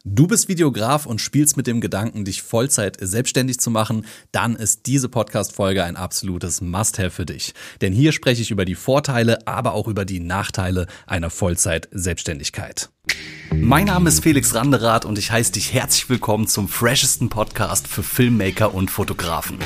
Du bist Videograf und spielst mit dem Gedanken, dich Vollzeit selbstständig zu machen, dann ist diese Podcast-Folge ein absolutes Must-have für dich. Denn hier spreche ich über die Vorteile, aber auch über die Nachteile einer Vollzeit-Selbstständigkeit. Mein Name ist Felix Randerath und ich heiße dich herzlich willkommen zum freshesten Podcast für Filmmaker und Fotografen.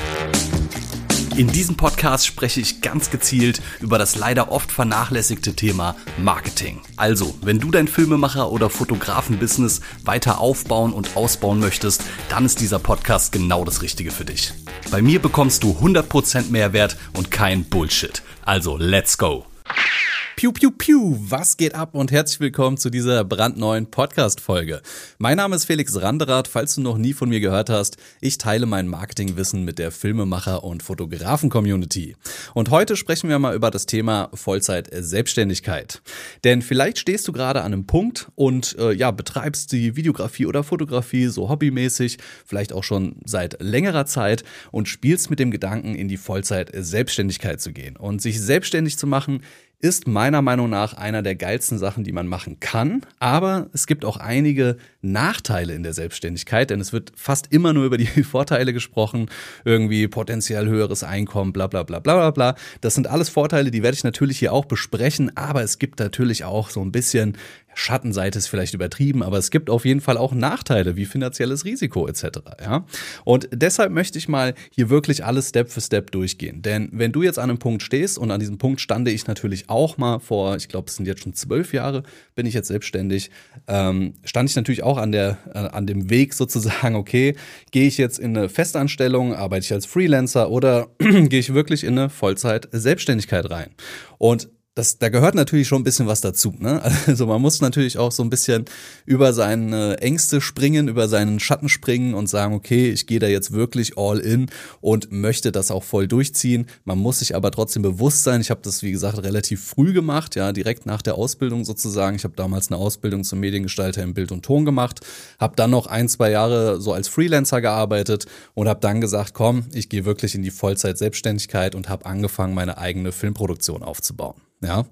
In diesem Podcast spreche ich ganz gezielt über das leider oft vernachlässigte Thema Marketing. Also, wenn du dein Filmemacher- oder Fotografen-Business weiter aufbauen und ausbauen möchtest, dann ist dieser Podcast genau das Richtige für dich. Bei mir bekommst du 100% Mehrwert und kein Bullshit. Also, let's go! Piu, piu, piu, was geht ab und herzlich willkommen zu dieser brandneuen Podcast-Folge. Mein Name ist Felix Randerath, falls du noch nie von mir gehört hast. Ich teile mein Marketingwissen mit der Filmemacher- und Fotografen-Community. Und heute sprechen wir mal über das Thema Vollzeit-Selbstständigkeit. Denn vielleicht stehst du gerade an einem Punkt und betreibst die Videografie oder Fotografie so hobbymäßig, vielleicht auch schon seit längerer Zeit und spielst mit dem Gedanken, in die Vollzeit-Selbstständigkeit zu gehen. Und sich selbstständig zu machen, ist meiner Meinung nach einer der geilsten Sachen, die man machen kann. Aber es gibt auch einige Nachteile in der Selbstständigkeit, denn es wird fast immer nur über die Vorteile gesprochen, irgendwie potenziell höheres Einkommen, bla bla bla bla bla bla. Das sind alles Vorteile, die werde ich natürlich hier auch besprechen, aber es gibt natürlich auch so ein bisschen, Schattenseite ist vielleicht übertrieben, aber es gibt auf jeden Fall auch Nachteile, wie finanzielles Risiko etc. Ja? Und deshalb möchte ich mal hier wirklich alles Step für Step durchgehen. Denn wenn du jetzt an einem Punkt stehst, und an diesem Punkt stande ich natürlich auch mal vor, ich glaube, es sind jetzt schon 12 Jahre, bin ich jetzt selbstständig, stand ich natürlich auch an dem Weg sozusagen, okay, gehe ich jetzt in eine Festanstellung, arbeite ich als Freelancer oder gehe ich wirklich in eine Vollzeit-Selbstständigkeit rein? Und da gehört natürlich schon ein bisschen was dazu, ne? Also man muss natürlich auch so ein bisschen über seine Ängste springen, über seinen Schatten springen und sagen, okay, ich gehe da jetzt wirklich all in und möchte das auch voll durchziehen. Man muss sich aber trotzdem bewusst sein, ich habe das, wie gesagt, relativ früh gemacht, ja, direkt nach der Ausbildung sozusagen. Ich habe damals eine Ausbildung zum Mediengestalter im Bild und Ton gemacht, habe dann noch 1-2 Jahre so als Freelancer gearbeitet und habe dann gesagt, komm, ich gehe wirklich in die Vollzeit-Selbstständigkeit und habe angefangen, meine eigene Filmproduktion aufzubauen. Ja,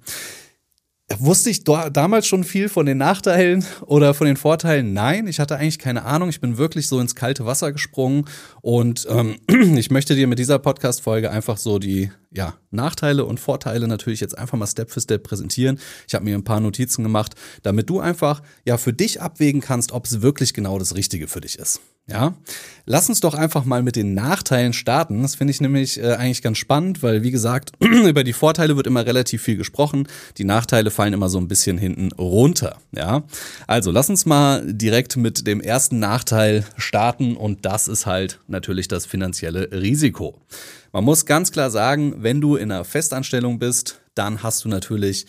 wusste ich damals schon viel von den Nachteilen oder von den Vorteilen? Nein, ich hatte eigentlich keine Ahnung. Ich bin wirklich so ins kalte Wasser gesprungen und ich möchte dir mit dieser Podcast-Folge einfach so die Nachteile und Vorteile natürlich jetzt einfach mal Step für Step präsentieren. Ich habe mir ein paar Notizen gemacht, damit du einfach für dich abwägen kannst, ob es wirklich genau das Richtige für dich ist. Ja, lass uns doch einfach mal mit den Nachteilen starten. Das finde ich nämlich eigentlich ganz spannend, weil wie gesagt, über die Vorteile wird immer relativ viel gesprochen. Die Nachteile fallen immer so ein bisschen hinten runter. Ja, also lass uns mal direkt mit dem ersten Nachteil starten und das ist halt natürlich das finanzielle Risiko. Man muss ganz klar sagen, wenn du in einer Festanstellung bist, dann bist du natürlich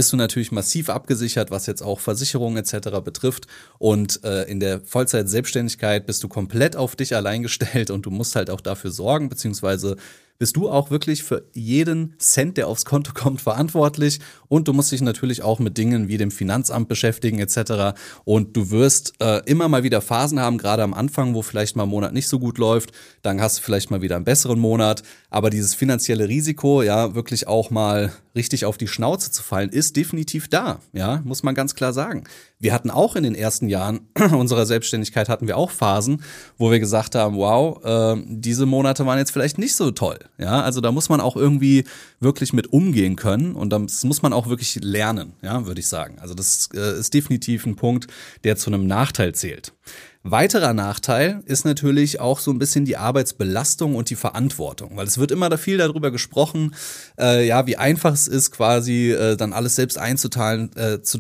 massiv abgesichert, was jetzt auch Versicherungen etc. betrifft. Und in der Vollzeit-Selbstständigkeit bist du komplett auf dich allein gestellt und du musst halt auch dafür sorgen, beziehungsweise bist du auch wirklich für jeden Cent, der aufs Konto kommt, verantwortlich. Und du musst dich natürlich auch mit Dingen wie dem Finanzamt beschäftigen etc. Und du wirst immer mal wieder Phasen haben, gerade am Anfang, wo vielleicht mal ein Monat nicht so gut läuft. Dann hast du vielleicht mal wieder einen besseren Monat. Aber dieses finanzielle Risiko, wirklich auch mal richtig auf die Schnauze zu fallen, ist definitiv da. Ja, muss man ganz klar sagen. Wir hatten auch in den ersten Jahren unserer Selbstständigkeit hatten wir auch Phasen, wo wir gesagt haben, wow, diese Monate waren jetzt vielleicht nicht so toll. Ja, also da muss man auch irgendwie wirklich mit umgehen können und das muss man auch wirklich lernen, würde ich sagen. Also das ist definitiv ein Punkt, der zu einem Nachteil zählt. Weiterer Nachteil ist natürlich auch so ein bisschen die Arbeitsbelastung und die Verantwortung, weil es wird immer viel darüber gesprochen, wie einfach es ist, quasi dann alles selbst einzuteilen,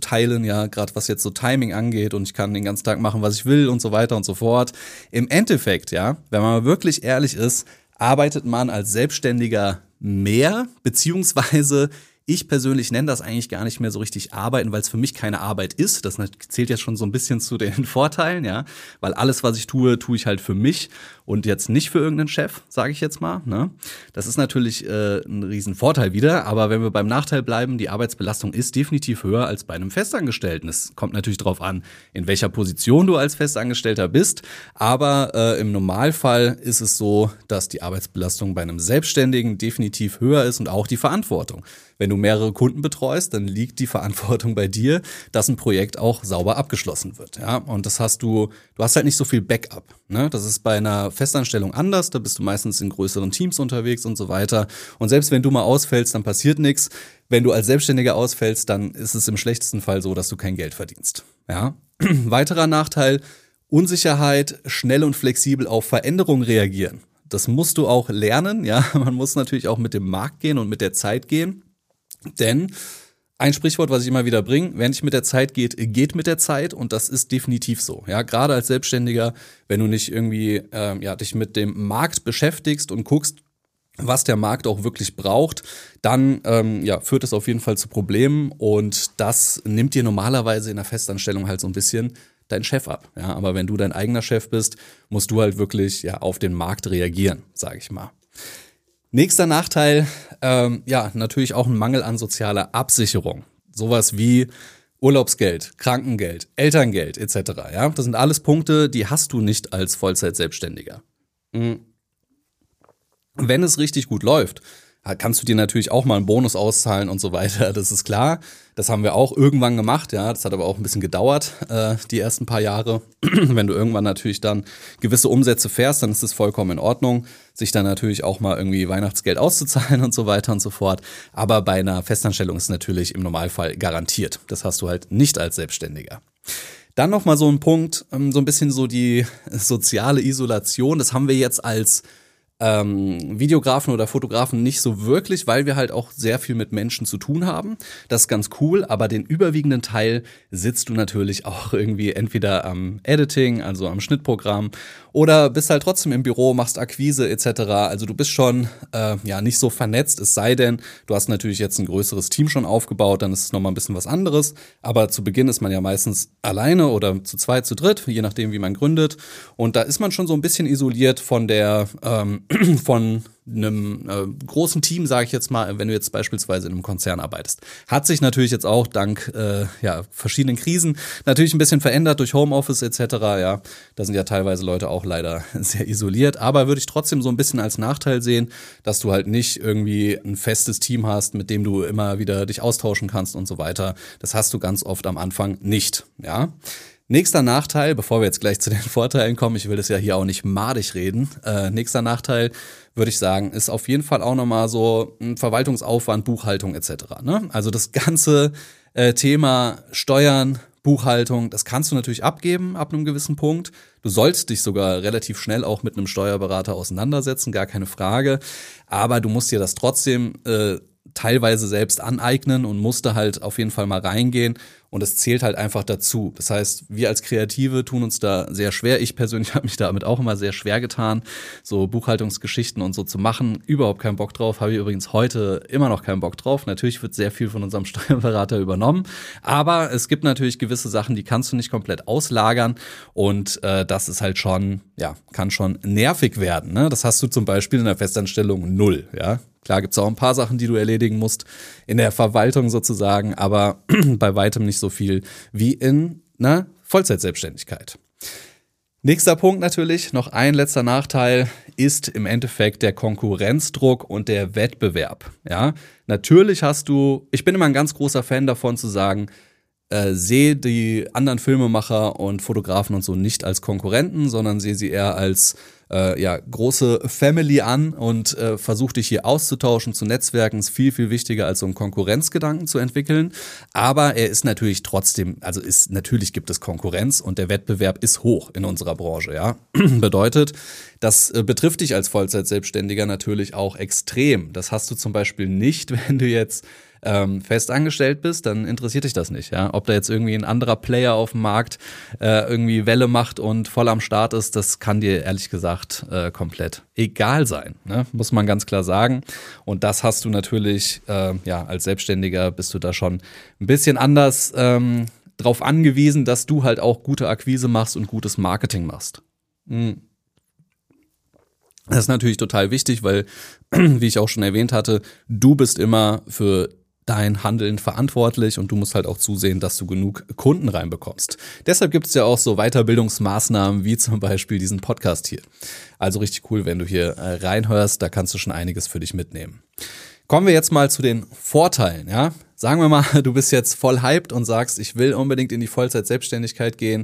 gerade was jetzt so Timing angeht und ich kann den ganzen Tag machen, was ich will und so weiter und so fort. Im Endeffekt, wenn man mal wirklich ehrlich ist, arbeitet man als Selbstständiger mehr, beziehungsweise ich persönlich nenne das eigentlich gar nicht mehr so richtig arbeiten, weil es für mich keine Arbeit ist. Das zählt jetzt schon so ein bisschen zu den Vorteilen, weil alles, was ich tue, tue ich halt für mich und jetzt nicht für irgendeinen Chef, sage ich jetzt mal. Ne? Das ist natürlich ein riesen Vorteil wieder, aber wenn wir beim Nachteil bleiben, die Arbeitsbelastung ist definitiv höher als bei einem Festangestellten. Es kommt natürlich darauf an, in welcher Position du als Festangestellter bist, aber im Normalfall ist es so, dass die Arbeitsbelastung bei einem Selbstständigen definitiv höher ist und auch die Verantwortung. Wenn du mehrere Kunden betreust, dann liegt die Verantwortung bei dir, dass ein Projekt auch sauber abgeschlossen wird. Ja? Und du hast halt nicht so viel Backup. Ne? Das ist bei einer Festanstellung anders, da bist du meistens in größeren Teams unterwegs und so weiter. Und selbst wenn du mal ausfällst, dann passiert nichts. Wenn du als Selbstständiger ausfällst, dann ist es im schlechtesten Fall so, dass du kein Geld verdienst. Ja? Weiterer Nachteil: Unsicherheit, schnell und flexibel auf Veränderungen reagieren. Das musst du auch lernen, ja. Man muss natürlich auch mit dem Markt gehen und mit der Zeit gehen. Denn ein Sprichwort, was ich immer wieder bringe: Wer nicht mit der Zeit geht, geht mit der Zeit, und das ist definitiv so. Ja, gerade als Selbstständiger, wenn du nicht irgendwie dich mit dem Markt beschäftigst und guckst, was der Markt auch wirklich braucht, dann führt es auf jeden Fall zu Problemen, und das nimmt dir normalerweise in der Festanstellung halt so ein bisschen dein Chef ab. Ja, aber wenn du dein eigener Chef bist, musst du halt wirklich auf den Markt reagieren, sage ich mal. Nächster Nachteil, natürlich auch ein Mangel an sozialer Absicherung. Sowas wie Urlaubsgeld, Krankengeld, Elterngeld etc. Ja, das sind alles Punkte, die hast du nicht als Vollzeit-Selbstständiger. Wenn es richtig gut läuft, kannst du dir natürlich auch mal einen Bonus auszahlen und so weiter, das ist klar. Das haben wir auch irgendwann gemacht, ja. Das hat aber auch ein bisschen gedauert, die ersten paar Jahre. Wenn du irgendwann natürlich dann gewisse Umsätze fährst, dann ist es vollkommen in Ordnung, sich dann natürlich auch mal irgendwie Weihnachtsgeld auszuzahlen und so weiter und so fort. Aber bei einer Festanstellung ist es natürlich im Normalfall garantiert. Das hast du halt nicht als Selbstständiger. Dann nochmal so ein Punkt, so ein bisschen so die soziale Isolation. Das haben wir jetzt als Videografen oder Fotografen nicht so wirklich, weil wir halt auch sehr viel mit Menschen zu tun haben. Das ist ganz cool, aber den überwiegenden Teil sitzt du natürlich auch irgendwie entweder am Editing, also am Schnittprogramm, oder bist halt trotzdem im Büro, machst Akquise etc. Also du bist schon nicht so vernetzt, es sei denn, du hast natürlich jetzt ein größeres Team schon aufgebaut, dann ist es nochmal ein bisschen was anderes. Aber zu Beginn ist man ja meistens alleine oder zu zweit, zu dritt, je nachdem, wie man gründet. Und da ist man schon so ein bisschen isoliert von von einem großen Team, sage ich jetzt mal, wenn du jetzt beispielsweise in einem Konzern arbeitest. Hat sich natürlich jetzt auch dank verschiedenen Krisen natürlich ein bisschen verändert durch Homeoffice etc. Ja, da sind ja teilweise Leute auch leider sehr isoliert, aber würde ich trotzdem so ein bisschen als Nachteil sehen, dass du halt nicht irgendwie ein festes Team hast, mit dem du immer wieder dich austauschen kannst und so weiter. Das hast du ganz oft am Anfang nicht, ja. Nächster Nachteil, bevor wir jetzt gleich zu den Vorteilen kommen, ich will das ja hier auch nicht madig reden, nächster Nachteil, würde ich sagen, ist auf jeden Fall auch nochmal so ein Verwaltungsaufwand, Buchhaltung etc. Ne? Also das ganze Thema Steuern, Buchhaltung, das kannst du natürlich abgeben ab einem gewissen Punkt. Du sollst dich sogar relativ schnell auch mit einem Steuerberater auseinandersetzen, gar keine Frage. Aber du musst dir das trotzdem teilweise selbst aneignen und musst da halt auf jeden Fall mal reingehen. Und es zählt halt einfach dazu. Das heißt, wir als Kreative tun uns da sehr schwer. Ich persönlich habe mich damit auch immer sehr schwer getan, so Buchhaltungsgeschichten und so zu machen. Überhaupt keinen Bock drauf. Habe ich übrigens heute immer noch keinen Bock drauf. Natürlich wird sehr viel von unserem Steuerberater übernommen. Aber es gibt natürlich gewisse Sachen, die kannst du nicht komplett auslagern. Und das ist halt schon, kann schon nervig werden. Ne? Das hast du zum Beispiel in der Festanstellung 0, ja. Klar gibt's auch ein paar Sachen, die du erledigen musst in der Verwaltung sozusagen, aber bei weitem nicht so viel wie in einer Vollzeitselbstständigkeit. Nächster Punkt natürlich, noch ein letzter Nachteil, ist im Endeffekt der Konkurrenzdruck und der Wettbewerb. Ja, natürlich ich bin immer ein ganz großer Fan davon zu sagen, sehe die anderen Filmemacher und Fotografen und so nicht als Konkurrenten, sondern sehe sie eher als große Family an und versuch dich hier auszutauschen, zu netzwerken, ist viel, viel wichtiger als so einen Konkurrenzgedanken zu entwickeln. Aber er ist natürlich trotzdem, natürlich gibt es Konkurrenz und der Wettbewerb ist hoch in unserer Branche, ja. Bedeutet, das betrifft dich als Vollzeitselbstständiger natürlich auch extrem. Das hast du zum Beispiel nicht, wenn du jetzt fest angestellt bist, dann interessiert dich das nicht, ja. Ob da jetzt irgendwie ein anderer Player auf dem Markt irgendwie Welle macht und voll am Start ist, das kann dir ehrlich gesagt komplett egal sein, ne? Muss man ganz klar sagen. Und das hast du natürlich, als Selbstständiger bist du da schon ein bisschen anders drauf angewiesen, dass du halt auch gute Akquise machst und gutes Marketing machst. Das ist natürlich total wichtig, weil, wie ich auch schon erwähnt hatte, du bist immer für dein Handeln verantwortlich und du musst halt auch zusehen, dass du genug Kunden reinbekommst. Deshalb gibt es ja auch so Weiterbildungsmaßnahmen wie zum Beispiel diesen Podcast hier. Also richtig cool, wenn du hier reinhörst, da kannst du schon einiges für dich mitnehmen. Kommen wir jetzt mal zu den Vorteilen, ja. Sagen wir mal, du bist jetzt voll hyped und sagst, ich will unbedingt in die Vollzeit-Selbstständigkeit gehen.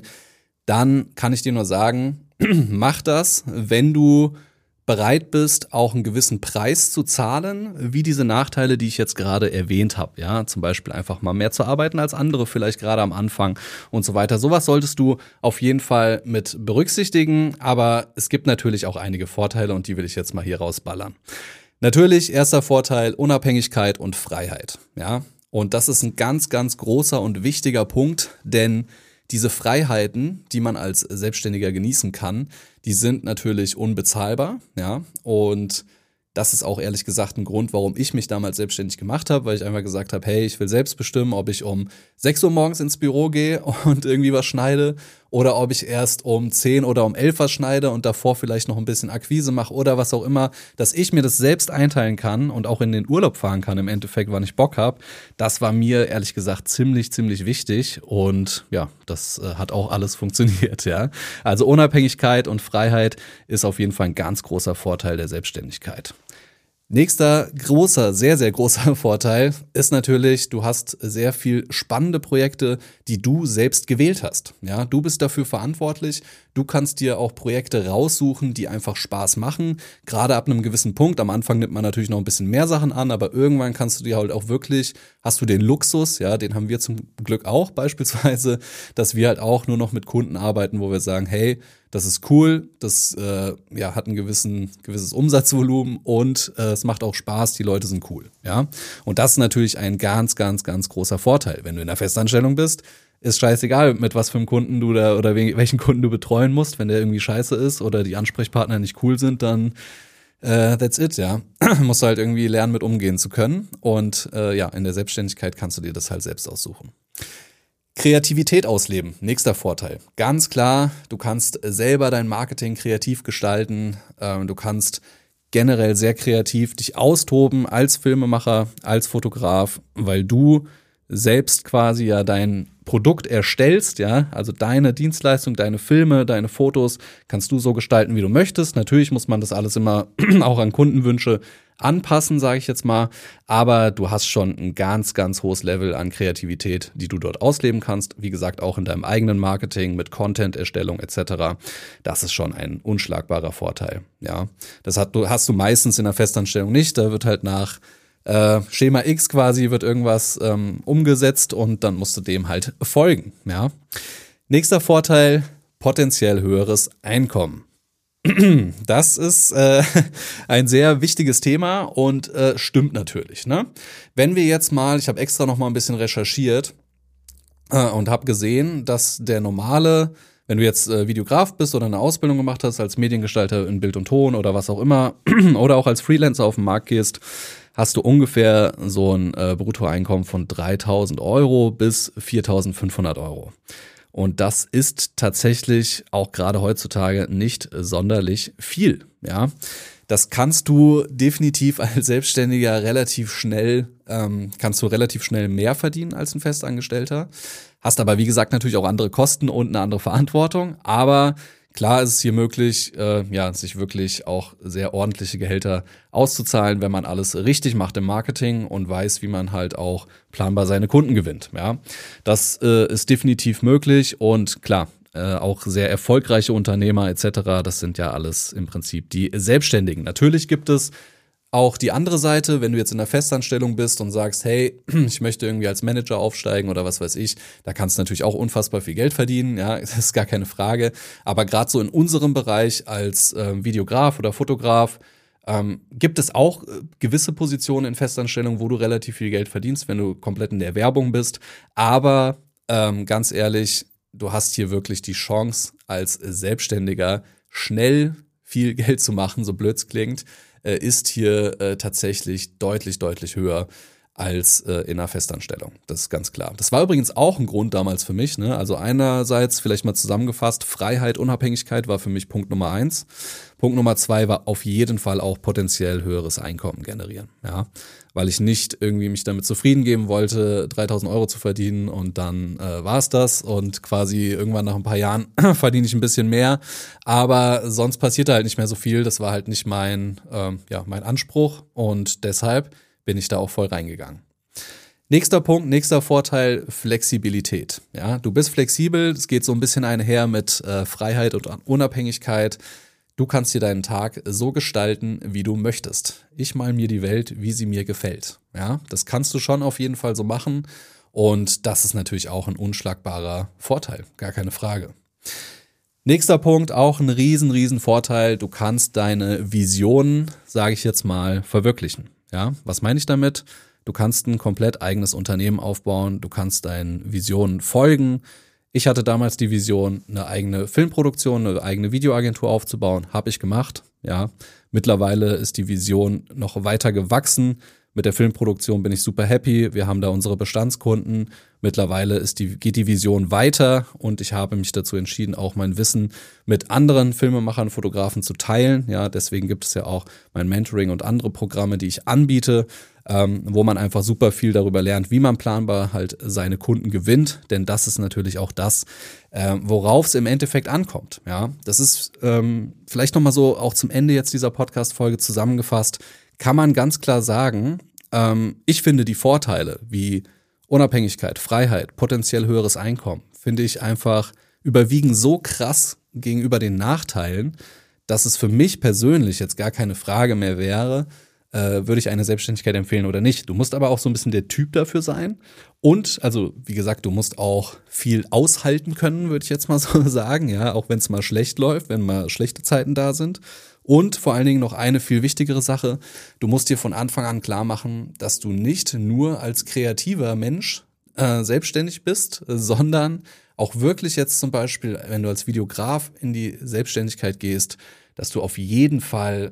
Dann kann ich dir nur sagen, mach das, wenn du bereit bist, auch einen gewissen Preis zu zahlen, wie diese Nachteile, die ich jetzt gerade erwähnt habe. Ja, zum Beispiel einfach mal mehr zu arbeiten als andere, vielleicht gerade am Anfang und so weiter. Sowas solltest du auf jeden Fall mit berücksichtigen, aber es gibt natürlich auch einige Vorteile und die will ich jetzt mal hier rausballern. Natürlich, erster Vorteil, Unabhängigkeit und Freiheit. Ja, und das ist ein ganz, ganz großer und wichtiger Punkt, denn diese Freiheiten, die man als Selbstständiger genießen kann, die sind natürlich unbezahlbar, ja, und das ist auch ehrlich gesagt ein Grund, warum ich mich damals selbstständig gemacht habe, weil ich einfach gesagt habe, hey, ich will selbst bestimmen, ob ich um 6 Uhr morgens ins Büro gehe und irgendwie was schneide oder ob ich erst um 10 oder um 11 was schneide und davor vielleicht noch ein bisschen Akquise mache oder was auch immer, dass ich mir das selbst einteilen kann und auch in den Urlaub fahren kann im Endeffekt, wann ich Bock habe. Das war mir ehrlich gesagt ziemlich wichtig und ja, das hat auch alles funktioniert, ja. Also Unabhängigkeit und Freiheit ist auf jeden Fall ein ganz großer Vorteil der Selbstständigkeit. Nächster großer, sehr großer Vorteil ist natürlich, du hast sehr viel spannende Projekte, die du selbst gewählt hast. Ja, du bist dafür verantwortlich. Du kannst dir auch Projekte raussuchen, die einfach Spaß machen. Gerade ab einem gewissen Punkt. Am Anfang nimmt man natürlich noch ein bisschen mehr Sachen an, aber irgendwann kannst du dir halt auch wirklich, hast du den Luxus, ja, den haben wir zum Glück auch beispielsweise, dass wir halt auch nur noch mit Kunden arbeiten, wo wir sagen, hey, das ist cool, das hat ein gewisses Umsatzvolumen und es macht auch Spaß, die Leute sind cool, ja. Und das ist natürlich ein ganz großer Vorteil. Wenn du in der Festanstellung bist, ist scheißegal, mit was für einem Kunden du da oder welchen Kunden du betreuen musst. Wenn der irgendwie scheiße ist oder die Ansprechpartner nicht cool sind, dann that's it, ja. Musst du halt irgendwie lernen, mit umgehen zu können. Und in der Selbstständigkeit kannst du dir das halt selbst aussuchen. Kreativität ausleben, nächster Vorteil. Ganz klar, du kannst selber dein Marketing kreativ gestalten, du kannst generell sehr kreativ dich austoben als Filmemacher, als Fotograf, weil du selbst quasi ja dein Produkt erstellst, ja, also deine Dienstleistung, deine Filme, deine Fotos kannst du so gestalten, wie du möchtest. Natürlich muss man das alles immer auch an Kundenwünsche anpassen, sage ich jetzt mal, aber du hast schon ein ganz hohes Level an Kreativität, die du dort ausleben kannst. Wie gesagt, auch in deinem eigenen Marketing mit Content-Erstellung etc. Das ist schon ein unschlagbarer Vorteil, ja. Das hast du meistens in der Festanstellung nicht, da wird halt nach Schema X quasi wird irgendwas umgesetzt und dann musst du dem halt folgen, ja. Nächster Vorteil, potenziell höheres Einkommen. Das ist ein sehr wichtiges Thema und stimmt natürlich, ne? Wenn wir jetzt mal, ich habe extra noch mal ein bisschen recherchiert und habe gesehen, dass der normale, wenn du jetzt Videograf bist oder eine Ausbildung gemacht hast als Mediengestalter in Bild und Ton oder was auch immer oder auch als Freelancer auf den Markt gehst, hast du ungefähr so ein Bruttoeinkommen von 3.000 Euro bis 4.500 Euro. Und das ist tatsächlich auch gerade heutzutage nicht sonderlich viel, ja. Das kannst du definitiv als Selbstständiger relativ schnell mehr verdienen als ein Festangestellter. Hast aber, wie gesagt, natürlich auch andere Kosten und eine andere Verantwortung. Aber klar ist es hier möglich, sich wirklich auch sehr ordentliche Gehälter auszuzahlen, wenn man alles richtig macht im Marketing und weiß, wie man halt auch planbar seine Kunden gewinnt. Ja, das ist definitiv möglich und klar, auch sehr erfolgreiche Unternehmer etc. Das sind ja alles im Prinzip die Selbstständigen. Natürlich gibt es auch die andere Seite, wenn du jetzt in der Festanstellung bist und sagst, hey, ich möchte irgendwie als Manager aufsteigen oder was weiß ich, da kannst du natürlich auch unfassbar viel Geld verdienen, ja, das ist gar keine Frage. Aber gerade so in unserem Bereich als Videograf oder Fotograf gibt es auch gewisse Positionen in Festanstellung, wo du relativ viel Geld verdienst, wenn du komplett in der Werbung bist. Aber ganz ehrlich, du hast hier wirklich die Chance, als Selbstständiger schnell viel Geld zu machen, so blöd es klingt, ist hier tatsächlich deutlich höher als in einer Festanstellung. Das ist ganz klar. Das war übrigens auch ein Grund damals für mich, ne? Also einerseits, vielleicht mal zusammengefasst, Freiheit, Unabhängigkeit war für mich Punkt Nummer 1. Punkt Nummer 2 war auf jeden Fall auch potenziell höheres Einkommen generieren, ja. Weil ich nicht irgendwie mich damit zufrieden geben wollte, 3.000 Euro zu verdienen und dann war es das und quasi irgendwann nach ein paar Jahren verdiene ich ein bisschen mehr, aber sonst passierte halt nicht mehr so viel. Das war halt nicht mein Anspruch und deshalb bin ich da auch voll reingegangen. Nächster Punkt, nächster Vorteil, Flexibilität. Ja, du bist flexibel, es geht so ein bisschen einher mit Freiheit und Unabhängigkeit. Du kannst dir deinen Tag so gestalten, wie du möchtest. Ich mal mir die Welt, wie sie mir gefällt. Ja, das kannst du schon auf jeden Fall so machen und das ist natürlich auch ein unschlagbarer Vorteil, gar keine Frage. Nächster Punkt, auch ein riesen Vorteil, du kannst deine Visionen, sage ich jetzt mal, verwirklichen. Ja, was meine ich damit? Du kannst ein komplett eigenes Unternehmen aufbauen, du kannst deinen Visionen folgen. Ich hatte damals die Vision, eine eigene Filmproduktion, eine eigene Videoagentur aufzubauen, habe ich gemacht. Ja, mittlerweile ist die Vision noch weiter gewachsen. Mit der Filmproduktion bin ich super happy. Wir haben da unsere Bestandskunden. Mittlerweile geht die Vision weiter und ich habe mich dazu entschieden, auch mein Wissen mit anderen Filmemachern, Fotografen zu teilen. Ja, deswegen gibt es ja auch mein Mentoring und andere Programme, die ich anbiete, wo man einfach super viel darüber lernt, wie man planbar halt seine Kunden gewinnt. Denn das ist natürlich auch das, worauf es im Endeffekt ankommt. Ja, das ist vielleicht nochmal so auch zum Ende jetzt dieser Podcast-Folge zusammengefasst, kann man ganz klar sagen, ich finde die Vorteile wie Unabhängigkeit, Freiheit, potenziell höheres Einkommen, finde ich einfach überwiegen so krass gegenüber den Nachteilen, dass es für mich persönlich jetzt gar keine Frage mehr wäre, würde ich eine Selbstständigkeit empfehlen oder nicht. Du musst aber auch so ein bisschen der Typ dafür sein und, also wie gesagt, du musst auch viel aushalten können, würde ich jetzt mal so sagen, ja, auch wenn es mal schlecht läuft, wenn mal schlechte Zeiten da sind. Und vor allen Dingen noch eine viel wichtigere Sache, du musst dir von Anfang an klar machen, dass du nicht nur als kreativer Mensch selbstständig bist, sondern auch wirklich jetzt zum Beispiel, wenn du als Videograf in die Selbstständigkeit gehst, dass du auf jeden Fall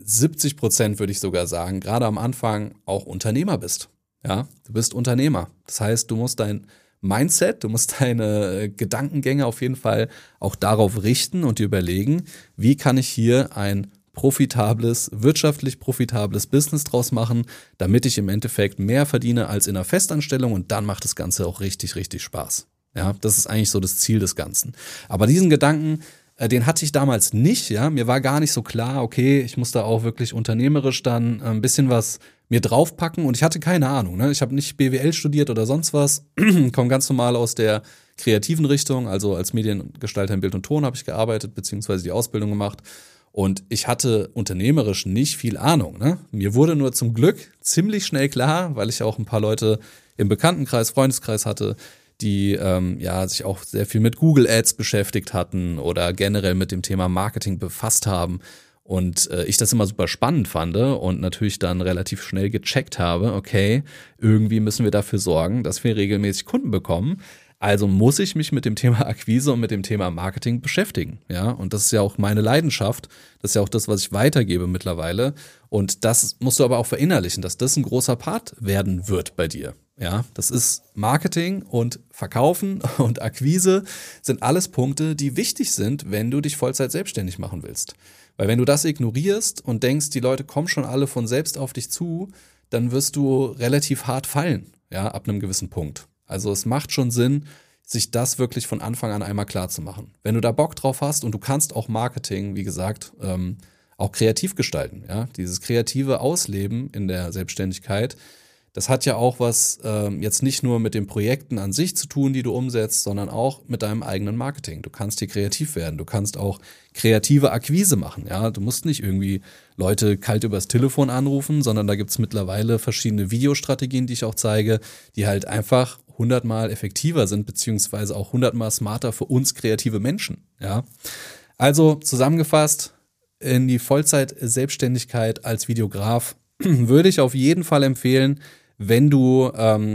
70%, würde ich sogar sagen, gerade am Anfang auch Unternehmer bist. Ja, du bist Unternehmer. Das heißt, du musst dein Mindset, du musst deine Gedankengänge auf jeden Fall auch darauf richten und dir überlegen, wie kann ich hier ein profitables, wirtschaftlich profitables Business draus machen, damit ich im Endeffekt mehr verdiene als in einer Festanstellung und dann macht das Ganze auch richtig Spaß. Ja, das ist eigentlich so das Ziel des Ganzen. Aber diesen Gedanken, den hatte ich damals nicht, ja. Mir war gar nicht so klar, okay, ich muss da auch wirklich unternehmerisch dann ein bisschen was mir draufpacken und ich hatte keine Ahnung, ne? Ich habe nicht BWL studiert oder sonst was, komme ganz normal aus der kreativen Richtung, also als Mediengestalter in Bild und Ton habe ich gearbeitet, beziehungsweise die Ausbildung gemacht und ich hatte unternehmerisch nicht viel Ahnung, ne? Mir wurde nur zum Glück ziemlich schnell klar, weil ich auch ein paar Leute im Bekanntenkreis, Freundeskreis hatte, die sich auch sehr viel mit Google Ads beschäftigt hatten oder generell mit dem Thema Marketing befasst haben und ich das immer super spannend fand und natürlich dann relativ schnell gecheckt habe, okay, irgendwie müssen wir dafür sorgen, dass wir regelmäßig Kunden bekommen. Also muss ich mich mit dem Thema Akquise und mit dem Thema Marketing beschäftigen, ja, und das ist ja auch meine Leidenschaft, das ist ja auch das, was ich weitergebe mittlerweile und das musst du aber auch verinnerlichen, dass das ein großer Part werden wird bei dir, ja, das ist Marketing und Verkaufen und Akquise sind alles Punkte, die wichtig sind, wenn du dich Vollzeit selbstständig machen willst, weil wenn du das ignorierst und denkst, die Leute kommen schon alle von selbst auf dich zu, dann wirst du relativ hart fallen, ja, ab einem gewissen Punkt. Also es macht schon Sinn, sich das wirklich von Anfang an einmal klar zu machen. Wenn du da Bock drauf hast und du kannst auch Marketing, wie gesagt, auch kreativ gestalten, ja, dieses kreative Ausleben in der Selbstständigkeit, das hat ja auch was jetzt nicht nur mit den Projekten an sich zu tun, die du umsetzt, sondern auch mit deinem eigenen Marketing. Du kannst hier kreativ werden, du kannst auch kreative Akquise machen, ja, du musst nicht irgendwie Leute kalt übers Telefon anrufen, sondern da gibt's mittlerweile verschiedene Videostrategien, die ich auch zeige, die halt einfach 100-mal effektiver sind, beziehungsweise auch 100-mal smarter für uns kreative Menschen, ja. Also zusammengefasst, in die Vollzeit-Selbstständigkeit als Videograf würde ich auf jeden Fall empfehlen, wenn du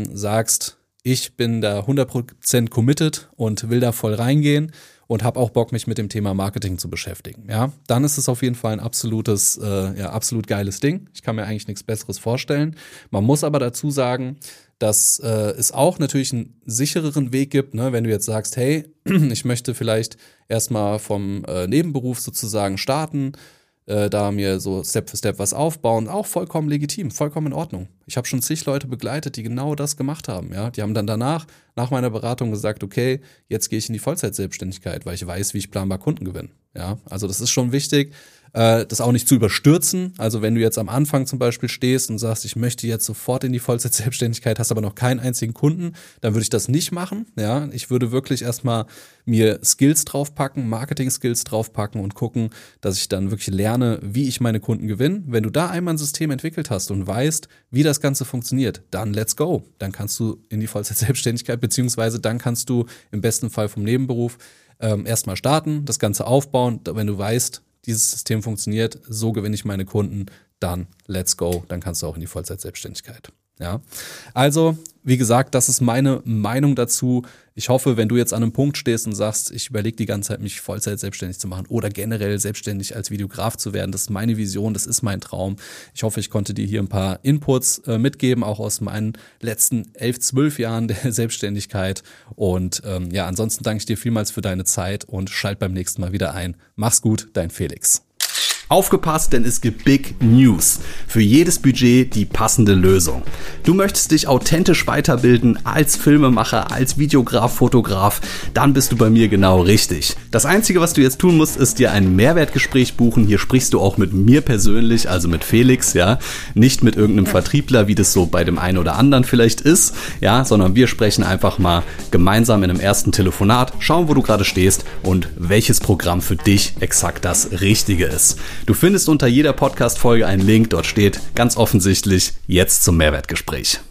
sagst, ich bin da 100% committed und will da voll reingehen und habe auch Bock, mich mit dem Thema Marketing zu beschäftigen. Ja, dann ist es auf jeden Fall ein absolut geiles Ding. Ich kann mir eigentlich nichts Besseres vorstellen. Man muss aber dazu sagen, dass es auch natürlich einen sichereren Weg gibt, ne? Wenn du jetzt sagst, hey, ich möchte vielleicht erstmal vom Nebenberuf sozusagen starten, da mir so Step für Step was aufbauen, auch vollkommen legitim, vollkommen in Ordnung. Ich habe schon zig Leute begleitet, die genau das gemacht haben. Ja, die haben dann nach meiner Beratung gesagt, okay, jetzt gehe ich in die Vollzeitselbstständigkeit, weil ich weiß, wie ich planbar Kunden gewinne. Ja, also das ist schon wichtig, das auch nicht zu überstürzen. Also wenn du jetzt am Anfang zum Beispiel stehst und sagst, ich möchte jetzt sofort in die Vollzeitselbstständigkeit, hast aber noch keinen einzigen Kunden, dann würde ich das nicht machen. Ja, ich würde wirklich erstmal mir Skills draufpacken, Marketing-Skills draufpacken und gucken, dass ich dann wirklich lerne, wie ich meine Kunden gewinne. Wenn du da einmal ein System entwickelt hast und weißt, wie das Ganze funktioniert, dann let's go. Dann kannst du in die Vollzeitselbstständigkeit, beziehungsweise dann kannst du im besten Fall vom Nebenberuf erstmal starten, das Ganze aufbauen. Wenn du weißt, dieses System funktioniert, so gewinne ich meine Kunden, dann let's go, dann kannst du auch in die Vollzeitselbstständigkeit. Ja, also wie gesagt, das ist meine Meinung dazu. Ich hoffe, wenn du jetzt an einem Punkt stehst und sagst, ich überlege die ganze Zeit, mich Vollzeit selbstständig zu machen oder generell selbstständig als Videograf zu werden, das ist meine Vision, das ist mein Traum. Ich hoffe, ich konnte dir hier ein paar Inputs mitgeben, auch aus meinen letzten 11, 12 Jahren der Selbstständigkeit. Und ansonsten danke ich dir vielmals für deine Zeit und schalt beim nächsten Mal wieder ein. Mach's gut, dein Felix. Aufgepasst, denn es gibt Big News. Für jedes Budget die passende Lösung. Du möchtest dich authentisch weiterbilden als Filmemacher, als Videograf, Fotograf, dann bist du bei mir genau richtig. Das Einzige, was du jetzt tun musst, ist dir ein Mehrwertgespräch buchen. Hier sprichst du auch mit mir persönlich, also mit Felix, ja, nicht mit irgendeinem Vertriebler, wie das so bei dem einen oder anderen vielleicht ist, ja, sondern wir sprechen einfach mal gemeinsam in einem ersten Telefonat, schauen, wo du gerade stehst und welches Programm für dich exakt das Richtige ist. Du findest unter jeder Podcast-Folge einen Link, dort steht ganz offensichtlich jetzt zum Mehrwertgespräch.